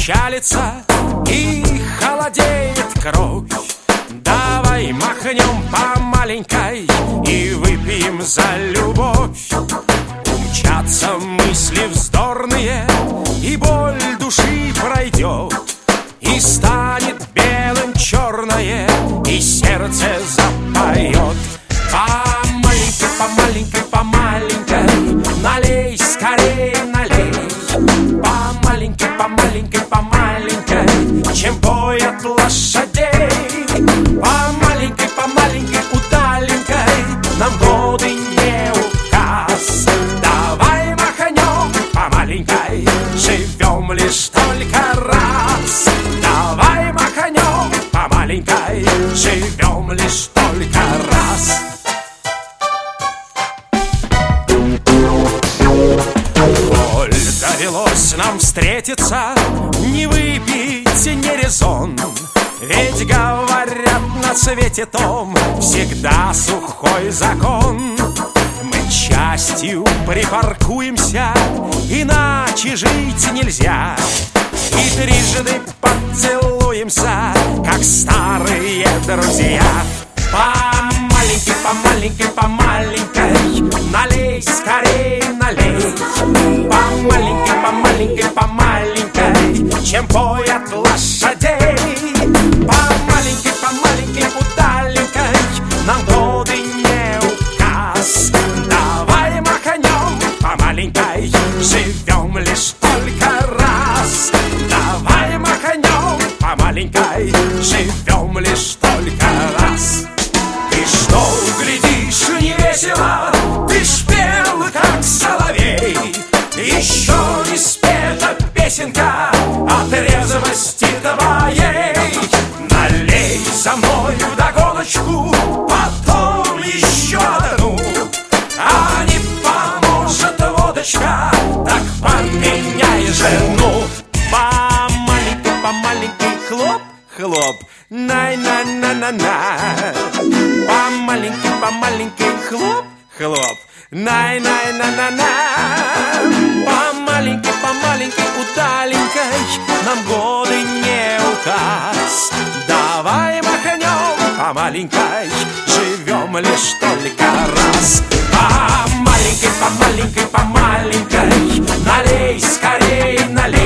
печалится и холодеет кровь. Давай махнем по маленькой и выпьем за любовь. Умчатся мысли вздорные, и боль души пройдет, и станет белым черное, и сердце запоет. По маленькой, по маленькой, по маленькой, налей, скорее налей. По маленькой, по маленькой, по маленькой, чем поят лошадей. По маленькой, удаленькой, нам годы не указ. Давай махнем по маленькой, живем лишь только раз. Давай махнем по маленькой, живем лишь только раз. Коль довелось нам встретиться, не выпить не резон. Ведь говорят, на свете том всегда сухой закон. Мы частью припаркуемся, иначе жить нельзя. И трижды поцелуемся, как старые друзья. По маленькой, по маленькой, по маленькой, налей, скорее налей. По маленькой, по маленькой, чем поят лошадей. По маленькой, удаленькой, нам годы не указ. Давай махнем по маленькой, живем лишь только раз. Давай махнем по маленькой, живем лишь только раз. Ты что глядишь не весело, ты ж пел, как соловей. Еще не спета песенка от резвости твоей. Налей за мной вдогоночку, потом еще одну. А не поможет водочка, так поменяй жену. По маленькой, хлоп, хлоп, най-на-на-на-на. По маленькой, хлоп, хлоп, най-най-на-на-на. По маленькой, удаленькой, нам годы не указ. Давай махнем по маленькой, живем лишь только раз. По маленькой, по маленькой, налей, скорее налей.